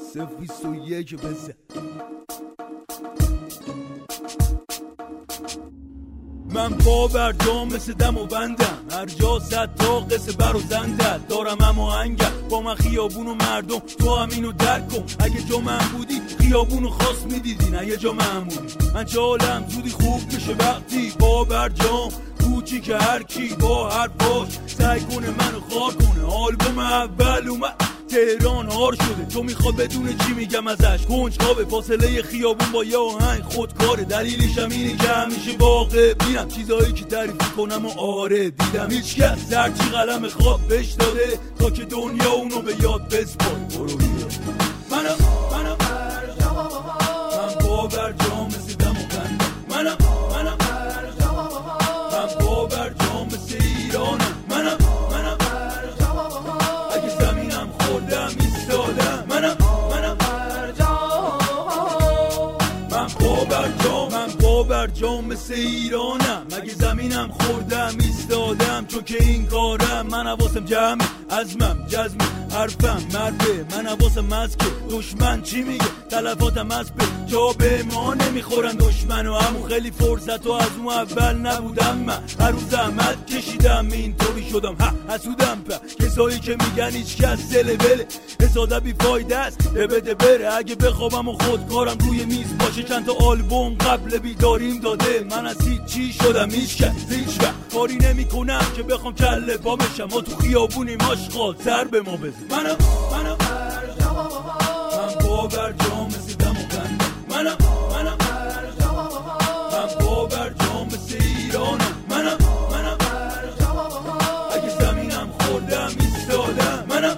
021 بزن. من باور جام مثل دم و بندم، هر جا صد تا قصه بر و زندت دارم اما انگم با من خیابون و مردم، تو هم اینو درک کن. اگه جا من بودی خیابونو خاص میدیدی، نه یه جا من بودی. من چالم زودی خوب میشه وقتی باور جام کوچی که هر کی با هر باش سعی کنه منو خار کنه. آلبوم اول اومد تهران هار شده، تو میخواد بدون چی میگم ازش کنجکاوه. فاصله خیابون با یه آهنگ خودکاره، دلیلش هم اینه که همیشه واقع بینم چیزایی که تعریف کنم و آره دیدم. هیچ کس هرچی قلم خواب بهش داده تا که دنیا اونو به یاد بسپاره. برو من باور جام مثل دم و بندم، من باور جام مثل ایرانم، من اگه زمینم خوردم ایستادم، من باور جام مثل ایرانم، اگه زمینم خوردم ایستادم. چون که این کارم من حواسم جمعه، عزمم جزمه، حرفم مرده، من حواسم مسکه. دشمن چی میگه تلفاتم از به جا به ما نمیخورن دشمن، و همون خیلی فرصت و از اون اول نبودم. من هر روز زحمت کشیدم اینطوری شدم حسودم په کسایی که میگن هیچ کس دل بله حساده بی فایده است بده بره. اگه بخوابم و خودکارم روی میز باشه چند تا آلبوم قبل بیداریم داده، من از هیچی شدم هیچ کس هیچ وقت کاری نمی کنم که بخوام کله پا بشم. ما تو خیابونیم آشغال سر به ما بزن. من باور جام مثل دم و بندم، من باور جام مثل ایرانم، من اگه زمینم خوردم ایستادم، من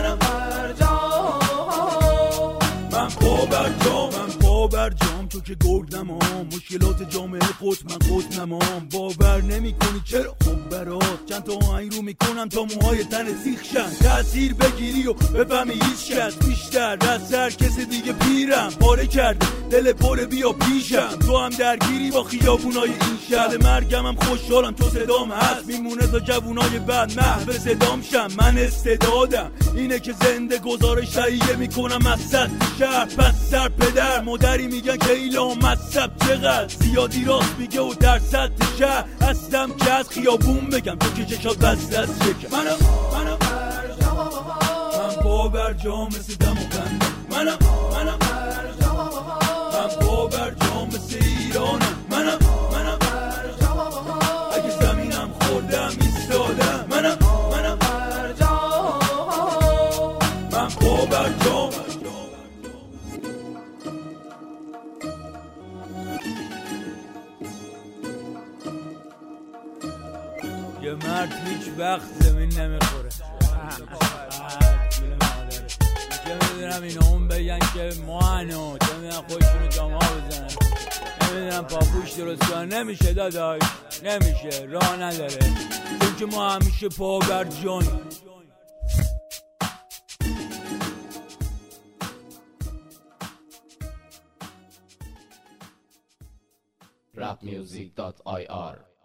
باور جام چون که گردم مشکلات جامعه خود من خود نمام. باور نمی کنی چرا؟ خب برات چند تا آهنگ رو میکنم تا موهای تن سیخ شن، تأثیر بگیری و بفهمی هیچ کس بیشتر از هر کس دیگه پیرم پاره کرده دل پر بیا پیشم. تو هم درگیری با خیابونای این شهر، مرگم هم خوشحالم تو صدام هست میمونه تا جوونای بعد محو صدام شم. من استعدادم اینه که زنده گزارش تهیه میکنم از سطح شهر، پس سر پدر مادری میگن که ایلام مذهب چقدر زیادی راست میگه و در سطح شهر هستم که از خیابون بگم تو که چشات بست از شکم. من باور جام مثل دم و بندم، من باور جام مثل ایرانم، من اگه زمینم خوردم ایستادم، من باور جام. یه مرد هیچ وقت زمین نمیخوره، چه میدونم این اون بگن که ما هنو چه میدونم خودشونو جامعه بزنن، نمیدونم پاپوش درست کنن. نمیشه داداش نمیشه، راه نداره، چون که ما همیشه پا بر جانیم. rapmusic.ir